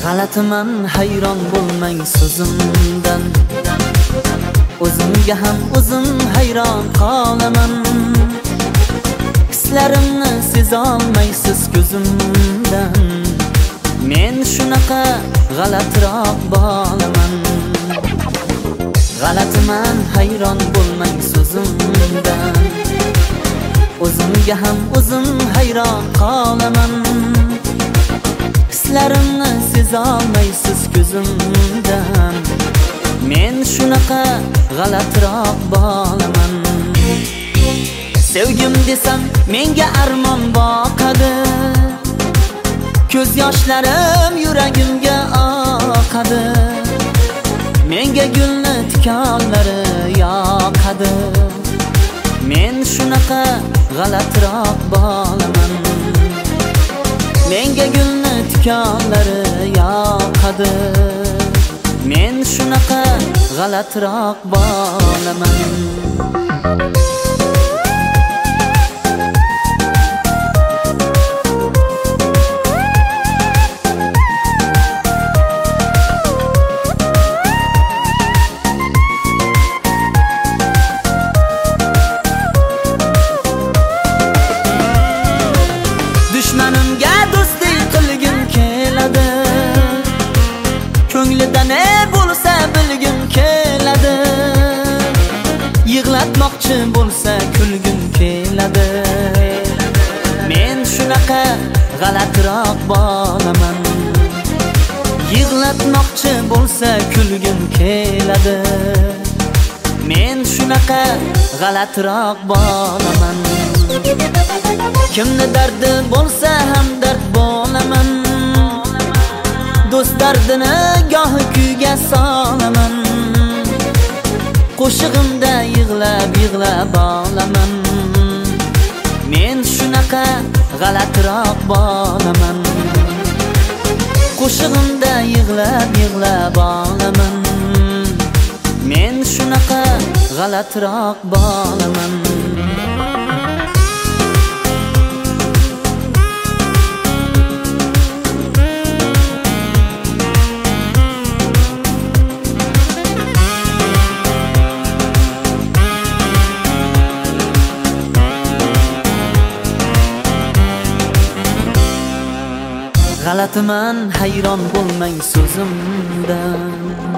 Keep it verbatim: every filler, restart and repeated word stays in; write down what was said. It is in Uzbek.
G'alatiman, hayron bo'lmang so'zimdan. O'zimga ham o'zim hayron qolaman. Hislarimni sezolmaysiz ko'zimdan. Men shunaqa g'alatiroq bolaman. G'alatiman, hayron bo'lmang so'zimdan. O'zimga ham o'zim hayron qolaman. Hislarimni sezolmaysiz ko'zimdan. Men shunaqa g'alatiroq bolaman. Sevgim desam menga armon boqadi. Ko'z yoshlarim yuragimga oqadi. Menga gulni tikonlari yoqadi. Men shunaqa g'alatiroq bolaman. Menga gulni tikonlari yoqadi. Men shunaqa g'alatiroq bolaman. Dushmanimga do'stlik qilgim keladi. Ko'nglida ne bo'lsa bilgim keladi. Yig'latmoqchi bo'lsa kulgim keladi. Men shunaqa g'alatiroq bolaman. Yig'latmoqchi bo'lsa kulgim keladi. Men shunaqa g'alatiroq bolaman. Kimni dardi bo'lsa ham dard bo'laman. Do'st dardini gohi kuyga solaman. Qo'shig'imda yig'lab yig'lab olaman. Men shunaqa g'alatiroq bolaman. Qo'shig'imda yig'lab yig'lab olaman. Men shunaqa g'alatiroq bolaman. G'alatiman, hayron bo'lmang so'zimdan.